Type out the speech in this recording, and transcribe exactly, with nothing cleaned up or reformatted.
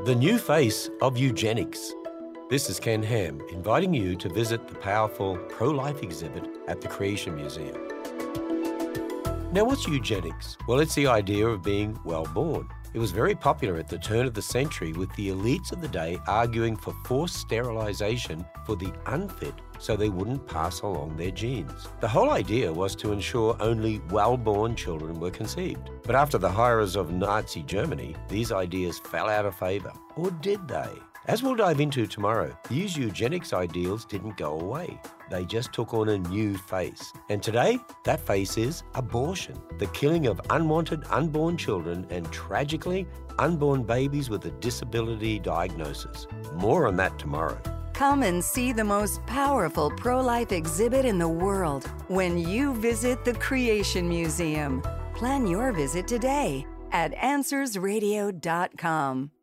The new face of eugenics. This is Ken Ham, inviting you to visit the powerful pro-life exhibit at the Creation Museum. Now, what's eugenics? Well, it's the idea of being well-born. It was very popular at the turn of the century, with the elites of the day arguing for forced sterilization for the unfit so they wouldn't pass along their genes. The whole idea was to ensure only well-born children were conceived. But after the horrors of Nazi Germany, these ideas fell out of favor. Or did they? As we'll dive into tomorrow, these eugenics ideals didn't go away. They just took on a new face. And today, that face is abortion, the killing of unwanted unborn children and, tragically, unborn babies with a disability diagnosis. More on that tomorrow. Come and see the most powerful pro-life exhibit in the world when you visit the Creation Museum. Plan your visit today at answers radio dot com.